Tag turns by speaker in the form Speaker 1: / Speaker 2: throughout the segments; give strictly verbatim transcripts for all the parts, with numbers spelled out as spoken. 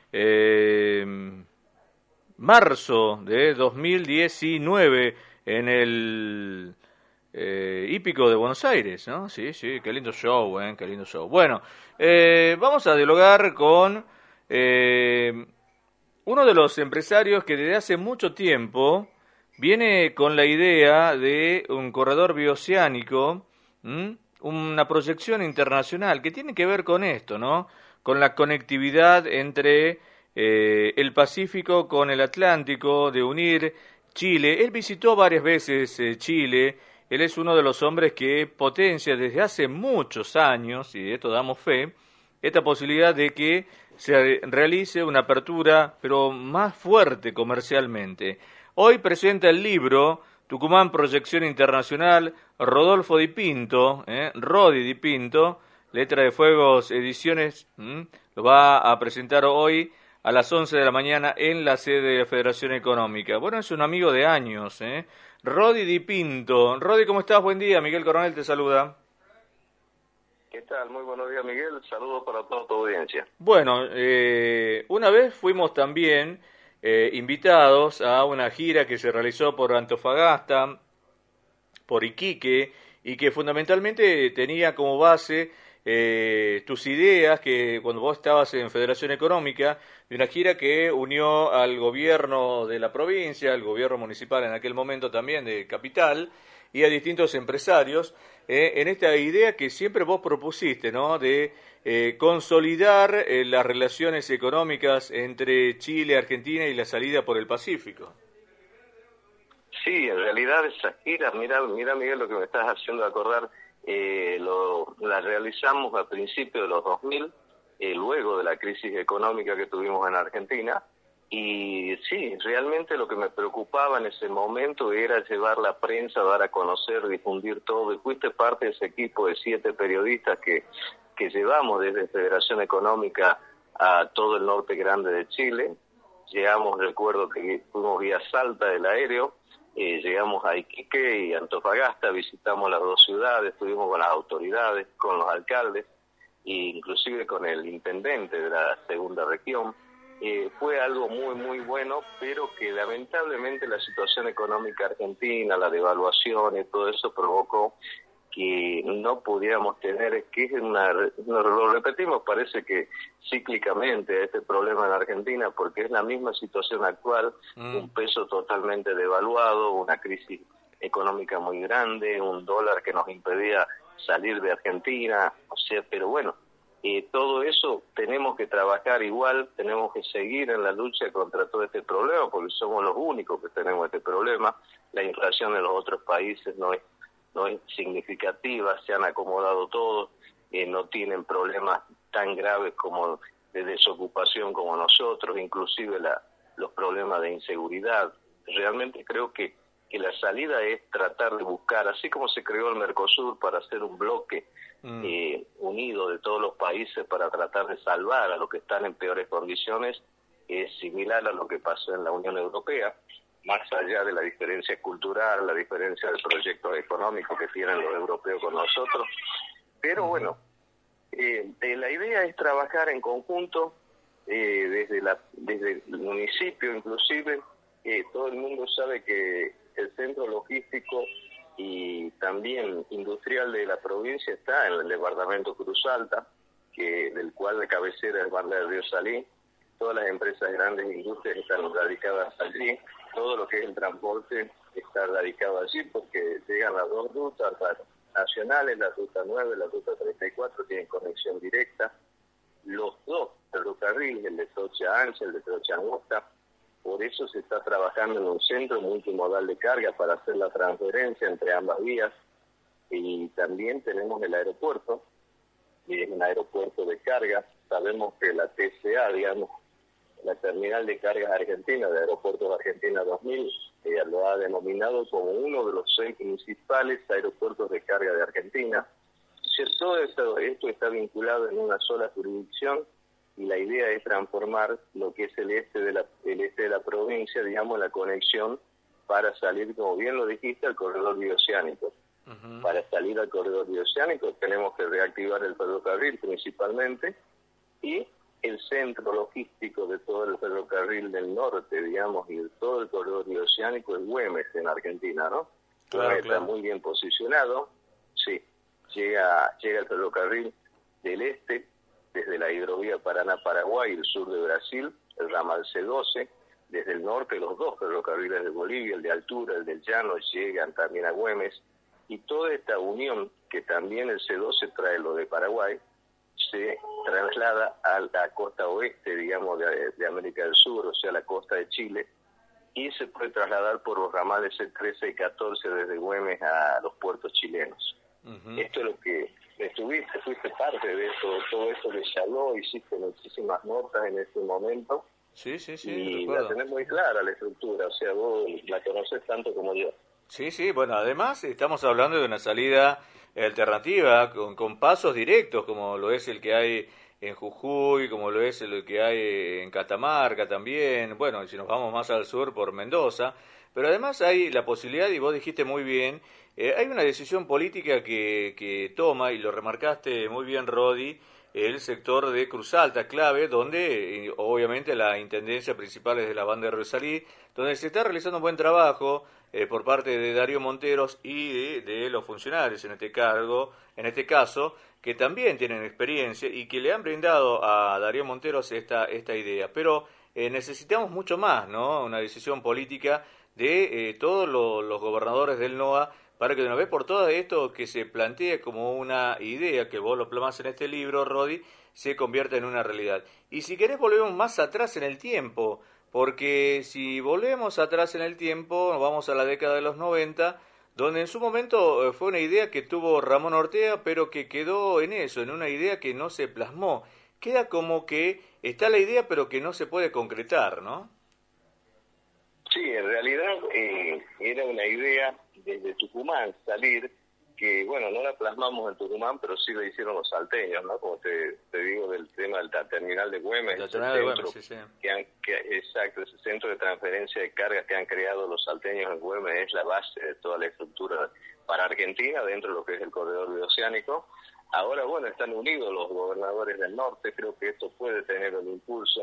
Speaker 1: eh, marzo de dos mil diecinueve en el eh, Hípico de Buenos Aires, ¿no? Sí, sí, qué lindo show, ¿eh? Qué lindo show. Bueno, eh, vamos a dialogar con eh, uno de los empresarios que desde hace mucho tiempo viene con la idea de un corredor bioceánico, ¿m? Una proyección internacional que tiene que ver con esto, ¿no? Con la conectividad entre eh, el Pacífico con el Atlántico, de unir Chile. Él visitó varias veces eh, Chile. Él es uno de los hombres que potencia desde hace muchos años, y de esto damos fe, esta posibilidad de que se realice una apertura, pero más fuerte comercialmente. Hoy presenta el libro Tucumán Proyección Internacional, Rodolfo Di Pinto, eh, Rodi Di Pinto, Letra de Fuegos Ediciones, hm, lo va a presentar hoy a las once de la mañana en la sede de la Federación Económica. Bueno, es un amigo de años, eh. Rodi Di Pinto. Rodi, ¿cómo estás? Buen día, Miguel Coronel te saluda.
Speaker 2: ¿Qué tal? Muy buenos días, Miguel. Saludos para toda tu audiencia.
Speaker 1: Bueno, eh, una vez fuimos también eh, invitados a una gira que se realizó por Antofagasta, por Iquique, y que fundamentalmente tenía como base eh, tus ideas que cuando vos estabas en Federación Económica, de una gira que unió al gobierno de la provincia, al gobierno municipal en aquel momento también de Capital, y a distintos empresarios, eh, en esta idea que siempre vos propusiste, ¿no? De eh, consolidar eh, las relaciones económicas entre Chile, Argentina y la salida por el Pacífico.
Speaker 2: Sí, en realidad esa gira, mira, mira Miguel, lo que me estás haciendo acordar, eh, lo, la realizamos a principios de los dos mil, eh, luego de la crisis económica que tuvimos en Argentina, y sí, realmente lo que me preocupaba en ese momento era llevar la prensa, dar a conocer, difundir todo, y fuiste parte de ese equipo de siete periodistas que, que llevamos desde Federación Económica a todo el norte grande de Chile. Llegamos, recuerdo que fuimos vía Salta del aéreo, eh, llegamos a Iquique y Antofagasta, visitamos las dos ciudades, estuvimos con las autoridades, con los alcaldes, e inclusive con el intendente de la segunda región. Eh, fue algo muy, muy bueno, pero que lamentablemente la situación económica argentina, la devaluación y todo eso provocó que no pudiéramos tener, que es una, lo repetimos, parece que cíclicamente este problema en Argentina, porque es la misma situación actual, mm. un peso totalmente devaluado, una crisis económica muy grande, un dólar que nos impedía salir de Argentina, o sea, pero bueno, y todo eso tenemos que trabajar igual, tenemos que seguir en la lucha contra todo este problema, porque somos los únicos que tenemos este problema. La inflación en los otros países no es no es significativa, se han acomodado todos, eh, no tienen problemas tan graves como de desocupación como nosotros, inclusive la, los problemas de inseguridad. Realmente creo que, que la salida es tratar de buscar, así como se creó el Mercosur para hacer un bloque mm. eh, unido de todos los países para tratar de salvar a los que están en peores condiciones, es similar a lo que pasó en la Unión Europea. Más allá de la diferencia cultural, la diferencia del proyecto económico que tienen los europeos con nosotros. Pero bueno, eh, eh, la idea es trabajar en conjunto, eh, desde, la, desde el municipio inclusive. Eh, todo el mundo sabe que el centro logístico y también industrial de la provincia está en el departamento Cruz Alta, que, del cual de cabecera es Banda del Río Salí. Todas las empresas grandes e industrias están radicadas allí. Todo lo que es el transporte está radicado allí porque llegan las dos rutas nacionales, la ruta nueve, la ruta treinta y cuatro, tienen conexión directa. Los dos ferrocarriles, el de Trocha Ancha, el de Trocha Angosta, por eso se está trabajando en un centro multimodal de carga para hacer la transferencia entre ambas vías. Y también tenemos el aeropuerto, y es un aeropuerto de carga. Sabemos que la T C A, digamos, la Terminal de Cargas Argentina, de Aeropuertos Argentina dos mil, ella lo ha denominado como uno de los seis principales aeropuertos de carga de Argentina. O sea, todo esto, esto está vinculado en una sola jurisdicción y la idea es transformar lo que es el este de la, el este de la provincia, digamos, en la conexión para salir, como bien lo dijiste, al corredor bioceánico. Uh-huh. Para salir al corredor bioceánico tenemos que reactivar el ferrocarril principalmente y el centro logístico de todo el ferrocarril del norte, digamos, y de todo el corredor bioceánico es Güemes en Argentina, ¿no?
Speaker 1: Claro,
Speaker 2: Güemes
Speaker 1: claro.
Speaker 2: está muy bien posicionado, sí, llega, llega el ferrocarril del este, desde la hidrovía Paraná-Paraguay, el sur de Brasil, el ramal C doce, desde el norte los dos ferrocarriles de Bolivia, el de altura, el del llano, llegan también a Güemes, y toda esta unión, que también el C doce trae lo de Paraguay, se traslada a la costa oeste, digamos, de, de América del Sur, o sea, la costa de Chile, y se puede trasladar por los ramales C trece y catorce desde Güemes a los puertos chilenos. Uh-huh. Esto es lo que estuviste, fuiste parte de eso, todo esto que se habló, hiciste muchísimas notas en ese momento.
Speaker 1: Sí, sí, sí,
Speaker 2: y
Speaker 1: recuerdo.
Speaker 2: La tenés muy clara la estructura, o sea, vos la conocés tanto como yo.
Speaker 1: Sí, sí, bueno, además estamos hablando de una salida alternativa con, con pasos directos, como lo es el que hay en Jujuy, como lo es el que hay en Catamarca también, bueno, si nos vamos más al sur por Mendoza, pero además hay la posibilidad, y vos dijiste muy bien, eh, hay una decisión política que, que toma, y lo remarcaste muy bien, Rodi, el sector de Cruz Alta, clave, donde obviamente la intendencia principal es de la banda de Rosalí, donde se está realizando un buen trabajo eh, por parte de Darío Monteros y de, de los funcionarios en este cargo, en este caso, que también tienen experiencia y que le han brindado a Darío Monteros esta, esta idea. Pero eh, necesitamos mucho más, ¿no? Una decisión política de eh, todos lo, los gobernadores del N O A para que de una vez por todas esto que se plantea como una idea, que vos lo plasmás en este libro, Rodi, se convierta en una realidad. Y si querés volvemos más atrás en el tiempo, porque si volvemos atrás en el tiempo, vamos a la década de los noventa, donde en su momento fue una idea que tuvo Ramón Ortega, pero que quedó en eso, en una idea que no se plasmó. Queda como que está la idea, pero que no se puede concretar, ¿no?
Speaker 2: Sí, en realidad eh, era una idea desde Tucumán salir, que bueno, no la plasmamos en Tucumán, pero sí lo hicieron los salteños, ¿no? Como te, te digo del tema del terminal de Güemes,
Speaker 1: la
Speaker 2: ese
Speaker 1: terminal de
Speaker 2: centro,
Speaker 1: Güemes, sí, sí.
Speaker 2: Que han, que, exacto, ese centro de transferencia de cargas que han creado los salteños en Güemes es la base de toda la estructura para Argentina, dentro de lo que es el corredor bioceánico. Ahora, bueno, están unidos los gobernadores del norte, creo que esto puede tener un impulso.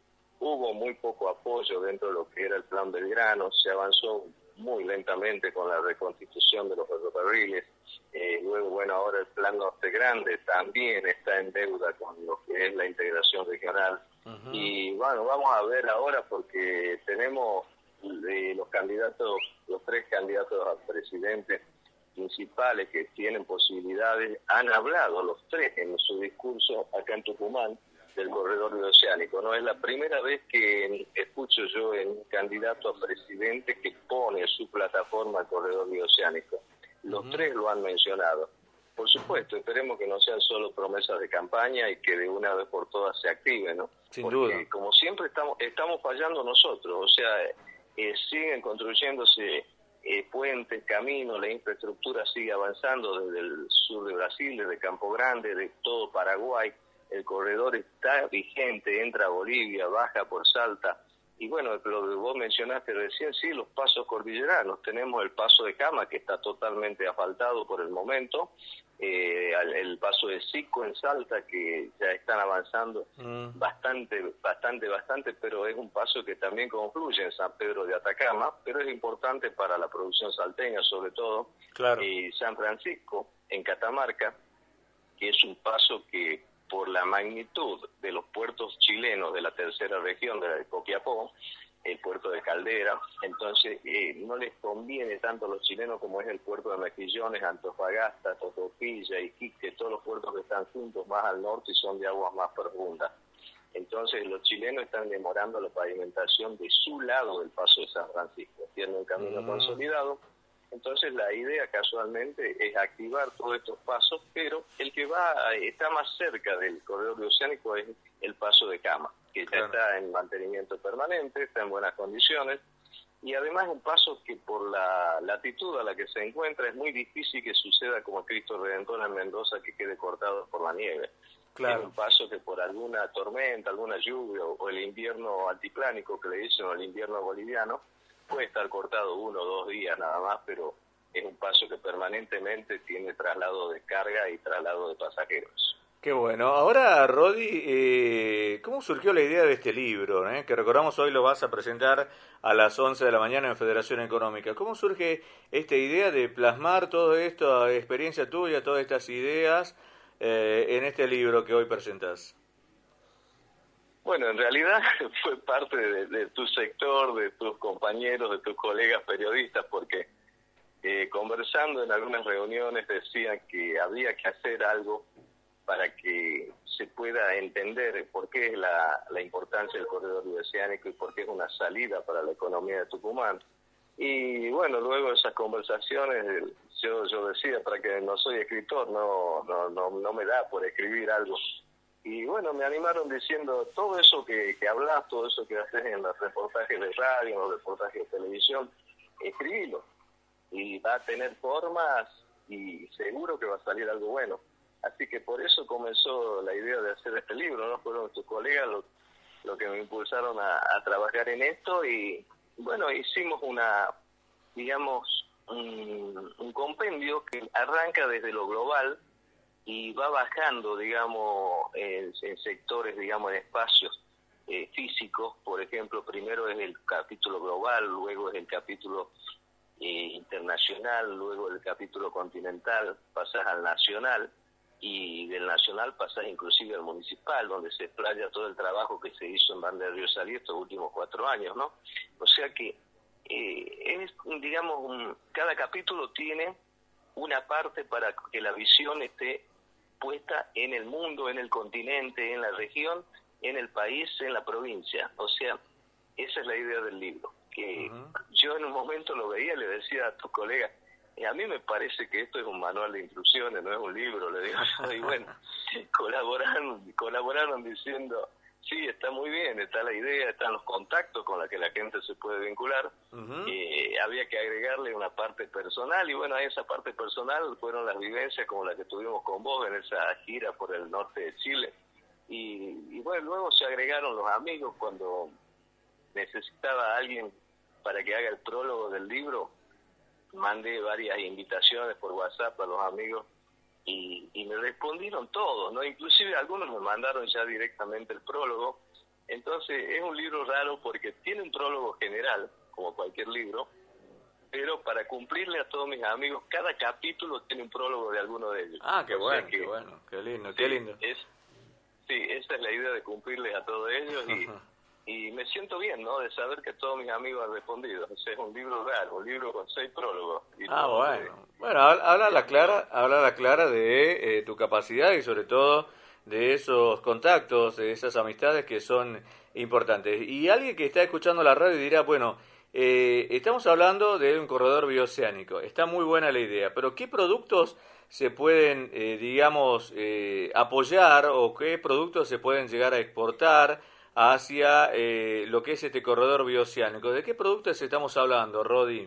Speaker 2: Hubo muy poco apoyo dentro de lo que era el Plan Belgrano, se avanzó muy lentamente con la reconstitución de los ferrocarriles, eh, luego, bueno, ahora el Plan Norte Grande también está en deuda con lo que es la integración regional, uh-huh. Y bueno, vamos a ver ahora porque tenemos eh, los candidatos, los tres candidatos a presidente principales que tienen posibilidades, han hablado los tres en su discurso acá en Tucumán, del corredor bioceánico. No es la primera vez que escucho yo en un candidato a presidente que pone su plataforma al corredor bioceánico. Los uh-huh. tres lo han mencionado. Por supuesto, esperemos que no sean solo promesas de campaña y que de una vez por todas se activen, ¿no?
Speaker 1: Sin
Speaker 2: Porque
Speaker 1: duda.
Speaker 2: Como siempre estamos estamos fallando nosotros, o sea, eh, siguen construyéndose eh, puentes, caminos, la infraestructura sigue avanzando desde el sur de Brasil, desde Campo Grande, de todo Paraguay. El corredor está vigente, entra a Bolivia, baja por Salta. Y bueno, lo que vos mencionaste recién, sí, los pasos cordilleranos. Tenemos el paso de Cama, que está totalmente asfaltado por el momento. Eh, el paso de Sico en Salta, que ya están avanzando mm. bastante, bastante, bastante, pero es un paso que también confluye en San Pedro de Atacama, pero es importante para la producción salteña, sobre todo.
Speaker 1: Claro.
Speaker 2: Y San Francisco, en Catamarca, que es un paso que, por la magnitud de los puertos chilenos de la tercera región, de la de Copiapó, el puerto de Caldera, entonces eh, no les conviene tanto a los chilenos como es el puerto de Mejillones, Antofagasta, Tocopilla, Iquique, todos los puertos que están juntos más al norte y son de aguas más profundas. Entonces los chilenos están demorando la pavimentación de su lado del paso de San Francisco, tienen un camino mm. consolidado. Entonces la idea casualmente es activar todos estos pasos, pero el que va está más cerca del corredor bioceánico es el paso de Cama, que ya claro. está en mantenimiento permanente, está en buenas condiciones, y además un paso que por la latitud a la que se encuentra es muy difícil que suceda como Cristo Redentor en Mendoza, que quede cortado por la nieve. Claro. Es un paso que por alguna tormenta, alguna lluvia o el invierno altiplánico que le dicen, o el invierno boliviano, puede estar cortado uno o dos días nada más, pero es un paso que permanentemente tiene traslado de carga y traslado de pasajeros.
Speaker 1: Qué bueno. Ahora, Rodi, eh, ¿cómo surgió la idea de este libro? eh? Que recordamos hoy lo vas a presentar a las once de la mañana en Federación Económica. ¿Cómo surge esta idea de plasmar toda esta experiencia tuya, todas estas ideas eh, en este libro que hoy presentas?
Speaker 2: Bueno, en realidad fue parte de, de tu sector, de tus compañeros, de tus colegas periodistas, porque eh, conversando en algunas reuniones decían que había que hacer algo para que se pueda entender por qué es la, la importancia del corredor bioceánico y por qué es una salida para la economía de Tucumán. Y bueno, luego de esas conversaciones, yo, yo decía, para que no soy escritor, no, no, no, no me da por escribir algo. Y bueno, me animaron diciendo, todo eso que, que hablas, todo eso que haces en los reportajes de radio, en los reportajes de televisión, escribilo. Y va a tener formas y seguro que va a salir algo bueno. Así que por eso comenzó la idea de hacer este libro, ¿no? Fueron tus colegas los lo que me impulsaron a, a trabajar en esto y, bueno, hicimos una, digamos, un, un compendio que arranca desde lo global y va bajando, digamos, en, en sectores, digamos, en espacios eh, físicos. Por ejemplo, primero es el capítulo global, luego es el capítulo eh, internacional, luego el capítulo continental, pasas al nacional, y del nacional pasás inclusive al municipal, donde se explaya todo el trabajo que se hizo en Banda de Río Salí estos últimos cuatro años, ¿no? O sea que, eh, es, digamos, un, cada capítulo tiene una parte para que la visión esté puesta en el mundo, en el continente, en la región, en el país, en la provincia. O sea, esa es la idea del libro, que uh-huh. Yo en un momento lo veía y le decía a tus colegas, y a mí me parece que esto es un manual de instrucciones, no es un libro, le digo yo, y bueno, colaboraron, colaboraron diciendo, sí, está muy bien, está la idea, están los contactos con los que la gente se puede vincular, uh-huh. eh, había que agregarle una parte personal, y bueno, a esa parte personal fueron las vivencias como las que tuvimos con vos en esa gira por el norte de Chile, y, y bueno, luego se agregaron los amigos cuando necesitaba a alguien para que haga el prólogo del libro. Mandé varias invitaciones por WhatsApp a los amigos y, y me respondieron todos, ¿no? Inclusive algunos me mandaron ya directamente el prólogo. Entonces es un libro raro porque tiene un prólogo general, como cualquier libro, pero para cumplirle a todos mis amigos, cada capítulo tiene un prólogo de alguno de ellos.
Speaker 1: Ah, qué
Speaker 2: o
Speaker 1: bueno,
Speaker 2: sea que,
Speaker 1: qué bueno, qué lindo,
Speaker 2: sí,
Speaker 1: qué lindo.
Speaker 2: Es, sí, esa es la idea de cumplirles a todos ellos y... Y me siento bien, ¿no? De saber que todos mis amigos han respondido. O sea, es un libro raro, un libro con seis prólogos. Y
Speaker 1: ah, bueno. De... Bueno, habla la clara, habla la clara de eh, tu capacidad y sobre todo de esos contactos, de esas amistades que son importantes. Y alguien que está escuchando la radio dirá, bueno, eh, estamos hablando de un corredor bioceánico. Está muy buena la idea, pero ¿qué productos se pueden, eh, digamos, eh, apoyar o qué productos se pueden llegar a exportar hacia eh, lo que es este corredor bioceánico? ¿De qué productos estamos hablando, Rodi?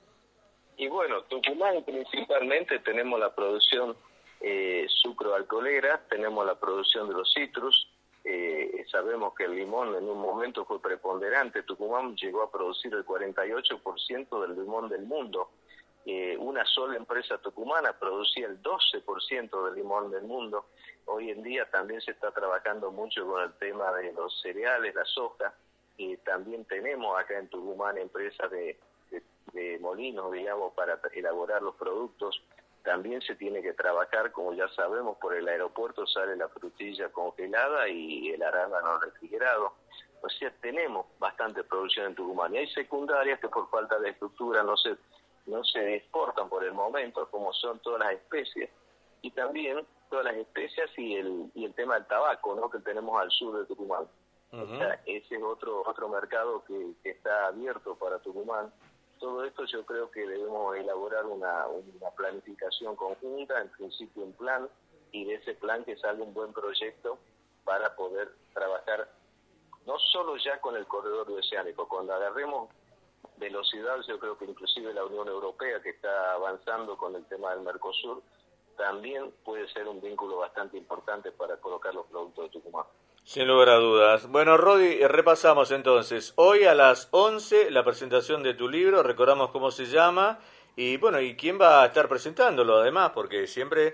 Speaker 2: Y bueno, Tucumán principalmente tenemos la producción eh, sucroalcoholera, tenemos la producción de los citrus, eh, sabemos que el limón en un momento fue preponderante, Tucumán llegó a producir el cuarenta y ocho por ciento del limón del mundo, eh, una sola empresa tucumana producía el doce por ciento del limón del mundo. Hoy en día también se está trabajando mucho con el tema de los cereales, la soja, y también tenemos acá en Tucumán empresas de, de, de molinos, digamos, para elaborar los productos. También se tiene que trabajar, como ya sabemos, por el aeropuerto sale la frutilla congelada y el arándano refrigerado. O sea, tenemos bastante producción en Tucumán. Y hay secundarias que por falta de estructura no se, no se exportan por el momento, como son todas las especies. Y también todas las especias y el y el tema del tabaco, ¿no? Que tenemos al sur de Tucumán. Uh-huh. O sea, ese es otro otro mercado que, que está abierto para Tucumán. Todo esto yo creo que debemos elaborar una, una planificación conjunta, en principio un plan, y de ese plan que salga un buen proyecto para poder trabajar no solo ya con el corredor bioceánico, cuando agarremos velocidad, yo creo que inclusive la Unión Europea, que está avanzando con el tema del Mercosur, también puede ser un vínculo bastante importante para colocar los productos de Tucumán.
Speaker 1: Sin lugar a dudas. Bueno, Rodi, repasamos entonces. Hoy a las once la presentación de tu libro, recordamos cómo se llama y bueno, y quién va a estar presentándolo además, porque siempre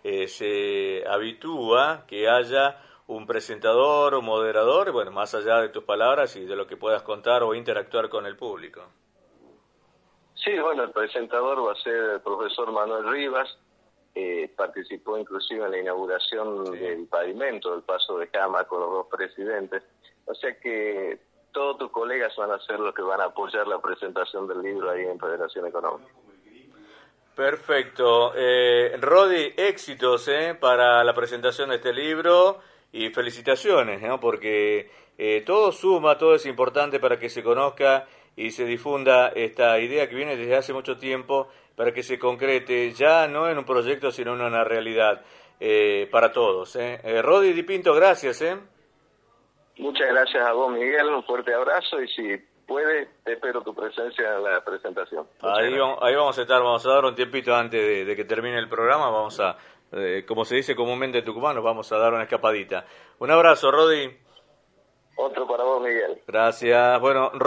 Speaker 1: eh, se habitúa que haya un presentador o moderador, bueno, más allá de tus palabras y de lo que puedas contar o interactuar con el público.
Speaker 2: Sí, bueno, el presentador va a ser el profesor Manuel Rivas, eh, participó inclusive en la inauguración sí. del pavimento del Paso de Cama con los dos presidentes, o sea que todos tus colegas van a ser los que van a apoyar la presentación del libro ahí en Federación Económica.
Speaker 1: Perfecto. Eh, Rodi, éxitos eh, para la presentación de este libro y felicitaciones, ¿no? Porque eh, todo suma, todo es importante para que se conozca y se difunda esta idea que viene desde hace mucho tiempo para que se concrete ya no en un proyecto sino en una realidad eh, para todos. ¿eh? Eh, Rodi Di Pinto, gracias. ¿eh?
Speaker 2: Muchas gracias a vos, Miguel, un fuerte abrazo y si puede, espero tu presencia en la presentación.
Speaker 1: Ahí vamos, ahí vamos a estar, vamos a dar un tiempito antes de, de que termine el programa, vamos a, eh, como se dice comúnmente en Tucumán, nos vamos a dar una escapadita. Un abrazo, Rodi.
Speaker 2: Otro para vos, Miguel.
Speaker 1: Gracias. Bueno.